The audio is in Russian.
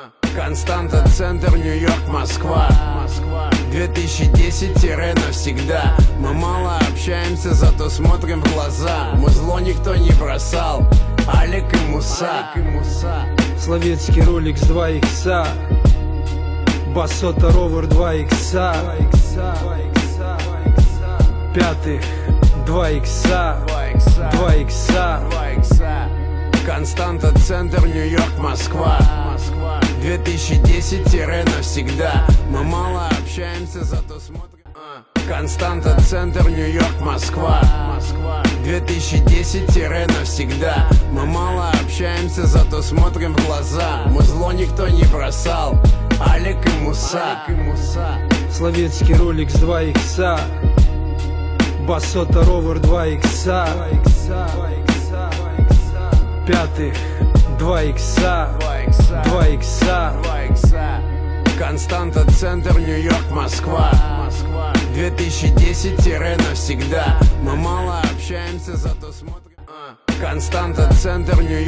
Константа, центр, Нью-Йорк, Москва. 2010-навсегда. Мы мало общаемся, зато смотрим в глаза. Музло никто не бросал. Алик и Муса. Словецкий Rolex 2 икса, Басота Ровер 2 икса, пятых 2 икса, 2 икса. Константа, центр, Нью-Йорк, Москва. 2010-навсегда. Мы мало общаемся, зато смотрим. Константа, центр, Нью-Йорк, Москва. 2010-навсегда. Мы мало общаемся, зато смотрим в глаза. Музло никто не бросал. Алик и Муса. Словецкий Rolex 2 икса, Басота Ровер 2 икса, пятых 2 икса, 2 икса. Константа, центр, Нью-Йорк, Москва. 2010-навсегда. Мы мало общаемся, зато смотрим. Константа, центр, Нью-Йорк.